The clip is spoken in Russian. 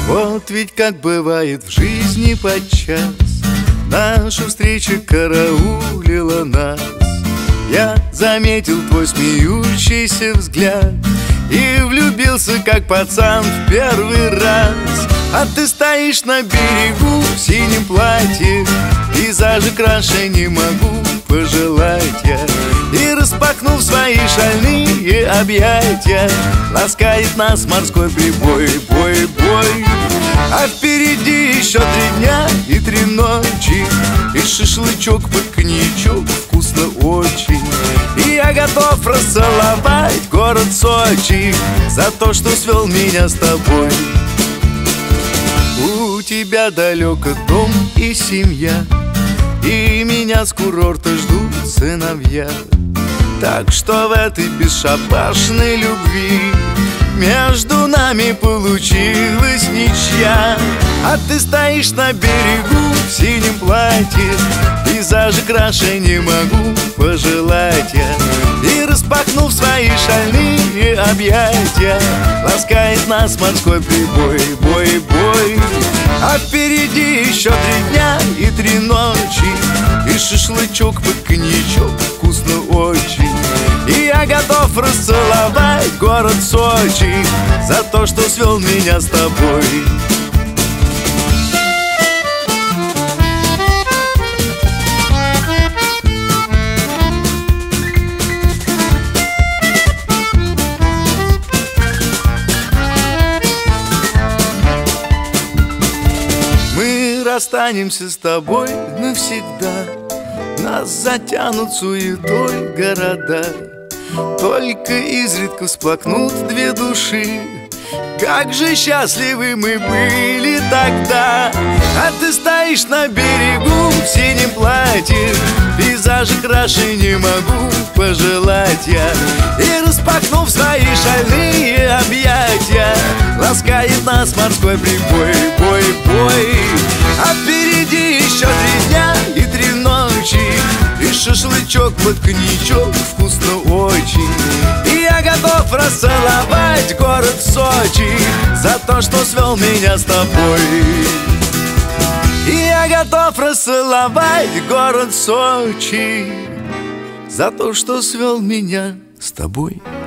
Вот ведь как бывает в жизни подчас, наша встреча караулила нас. Я заметил твой смеющийся взгляд и влюбился, как пацан, в первый раз. А ты стоишь на берегу в синем платье, пейзажи краше не могу пожелать я. И распахнув свои шальные объятия, ласкает нас морской прибой, бой, бой. А впереди еще 3 дня и 3 ночи, и шашлычок под коньячок вкусно очень. И я готов расцеловать город Сочи за то, что свел меня с тобой. У тебя далеко дом и семья, и меня с курорта ждут сыновья. Так что в этой бесшабашной любви между нами получилась ничья. А ты стоишь на берегу в синем платье, пейзажи краше не могу пожелать я. И распахнув свои шальные объятия, ласкает нас морской прибой, бой, бой. А впереди еще 3 дня и 3 ночи, и шашлычок под коньячок вкусно очень. И я готов расцеловать город Сочи за то, что свел меня с тобой. Мы расстанемся с тобой навсегда, нас затянут суетой города. Только изредка всплакнут 2 души. Как же счастливы мы были тогда. А ты стоишь на берегу в синем платье, пейзажи краше не могу пожелать я. И распахнув свои шальные объятия, ласкает нас морской прибой, бой, бой. А впереди еще 3 дня и 3 ночи, и шашлычок под коньячок вкусно очень. И я готов расцеловать город Сочи за то, что свел меня с тобой. И я готов расцеловать город Сочи за то, что свел меня с тобой.